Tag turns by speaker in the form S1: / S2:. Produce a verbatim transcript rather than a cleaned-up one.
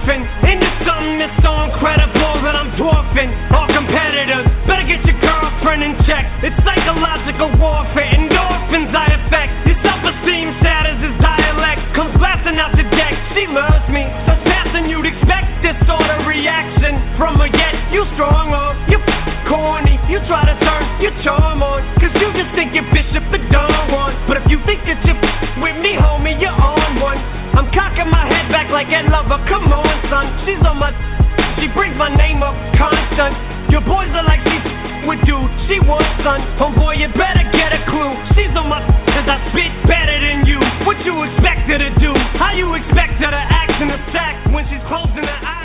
S1: morphing into something that's so incredible that I'm dwarfing all competitors. Better get your girlfriend in check. It's psychological warfare, endorphins I affect. Your self-esteem status is dialect, comes blasting out the deck. She loves me, that's passing, you'd expect this sort of reaction from her, yet you strong on, you corny. You try to turn your charm on, cause you just think you're Bishop the Don Juan. But if you think that you're with me, homie, you're on one. I'm cocking my head back like Ed Lover, come on, son. She's on my, she brings my name up constant. Your boys are like she with dude, she wants son. Homeboy, you better get a clue. She's on my, cause I spit better than you. What you expect her to do? How you expect her to act in the sack when she's closing her eyes?